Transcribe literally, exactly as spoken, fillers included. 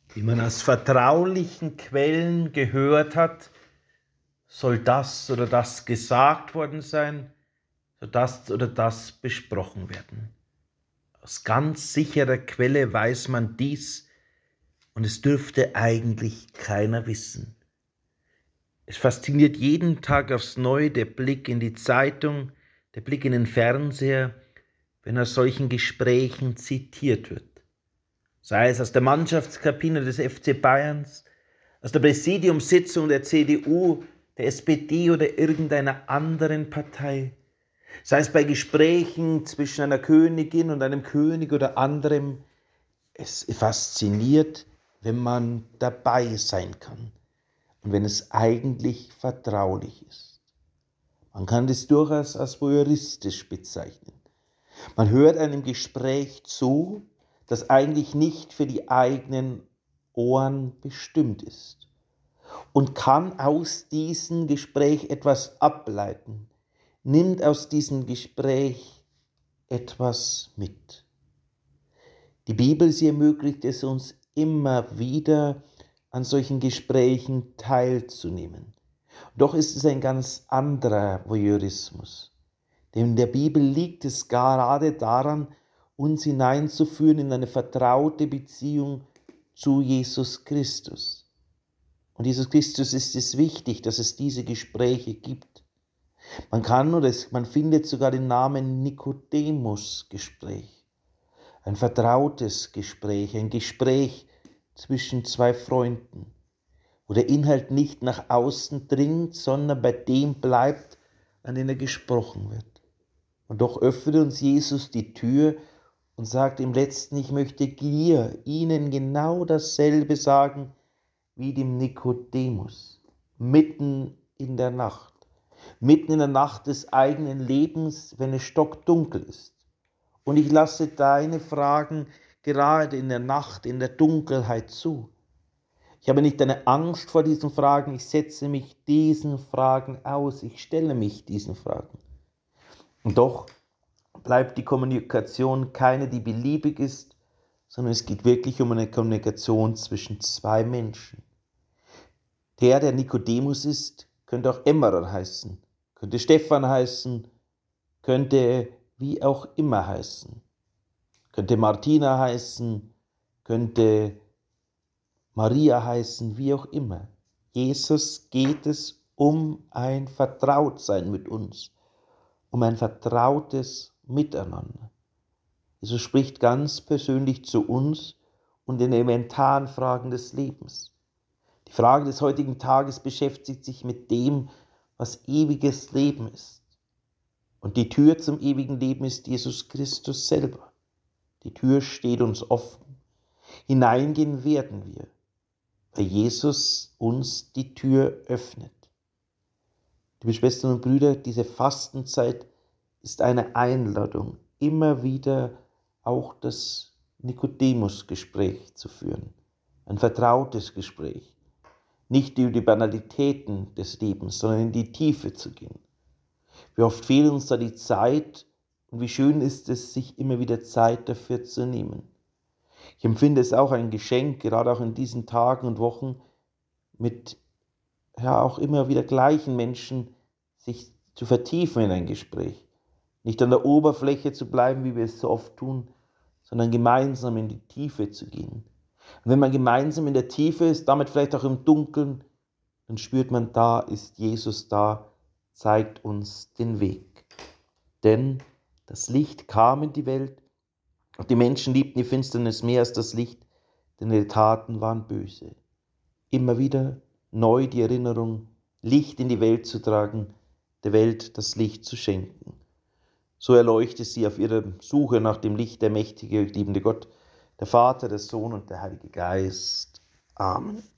Wie man aus vertraulichen Quellen gehört hat, soll das oder das gesagt worden sein, soll das oder das besprochen werden. Aus ganz sicherer Quelle weiß man dies und es dürfte eigentlich keiner wissen. Es fasziniert jeden Tag aufs Neue der Blick in die Zeitung, der Blick in den Fernseher, wenn aus solchen Gesprächen zitiert wird. Sei es aus der Mannschaftskabine des F C Bayerns, aus der Präsidiumssitzung der C D U, der S P D oder irgendeiner anderen Partei, sei es bei Gesprächen zwischen einer Königin und einem König oder anderem. Es fasziniert, wenn man dabei sein kann und wenn es eigentlich vertraulich ist. Man kann das durchaus als voyeuristisch bezeichnen. Man hört einem Gespräch zu, das eigentlich nicht für die eigenen Ohren bestimmt ist und kann aus diesem Gespräch etwas ableiten, nimmt aus diesem Gespräch etwas mit. Die Bibel, sie ermöglicht es uns immer wieder, an solchen Gesprächen teilzunehmen. Doch ist es ein ganz anderer Voyeurismus. Denn in der Bibel liegt es gerade daran, uns hineinzuführen in eine vertraute Beziehung zu Jesus Christus. Und Jesus Christus ist es wichtig, dass es diese Gespräche gibt. Man kann oder es, man findet sogar den Namen Nikodemus-Gespräch. Ein vertrautes Gespräch, ein Gespräch zwischen zwei Freunden, wo der Inhalt nicht nach außen dringt, sondern bei dem bleibt, an den er gesprochen wird. Und doch öffnet uns Jesus die Tür und sagt im Letzten, ich möchte dir, ihnen genau dasselbe sagen wie dem Nikodemus, mitten in der Nacht, mitten in der Nacht des eigenen Lebens, wenn es stockdunkel ist. Und ich lasse deine Fragen gerade in der Nacht, in der Dunkelheit zu. Ich habe nicht eine Angst vor diesen Fragen, ich setze mich diesen Fragen aus, ich stelle mich diesen Fragen. Und doch bleibt die Kommunikation keine, die beliebig ist, sondern es geht wirklich um eine Kommunikation zwischen zwei Menschen. Der, der Nikodemus ist, könnte auch Emmerer heißen, könnte Stephan heißen, könnte wie auch immer heißen, könnte Martina heißen, könnte Maria heißen, wie auch immer. Jesus geht es um ein Vertrautsein mit uns, um ein vertrautes Miteinander. Jesus spricht ganz persönlich zu uns und in elementaren Fragen des Lebens. Die Frage des heutigen Tages beschäftigt sich mit dem, was ewiges Leben ist. Und die Tür zum ewigen Leben ist Jesus Christus selber. Die Tür steht uns offen. Hineingehen werden wir, weil Jesus uns die Tür öffnet. Liebe Schwestern und Brüder, diese Fastenzeit ist eine Einladung, immer wieder auch das Nikodemus-Gespräch zu führen. Ein vertrautes Gespräch. Nicht über die Banalitäten des Lebens, sondern in die Tiefe zu gehen. Wie oft fehlt uns da die Zeit und wie schön ist es, sich immer wieder Zeit dafür zu nehmen. Ich empfinde es auch ein Geschenk, gerade auch in diesen Tagen und Wochen, mit ja auch immer wieder gleichen Menschen sich zu vertiefen in ein Gespräch. Nicht an der Oberfläche zu bleiben, wie wir es so oft tun, sondern gemeinsam in die Tiefe zu gehen. Und wenn man gemeinsam in der Tiefe ist, damit vielleicht auch im Dunkeln, dann spürt man, da ist Jesus da, zeigt uns den Weg. Denn das Licht kam in die Welt und die Menschen liebten die Finsternis mehr als das Licht, denn ihre Taten waren böse. Immer wieder neu die Erinnerung, Licht in die Welt zu tragen, der Welt das Licht zu schenken. So erleuchtet sie auf ihrer Suche nach dem Licht der mächtige, liebende Gott, der Vater, der Sohn und der Heilige Geist. Amen.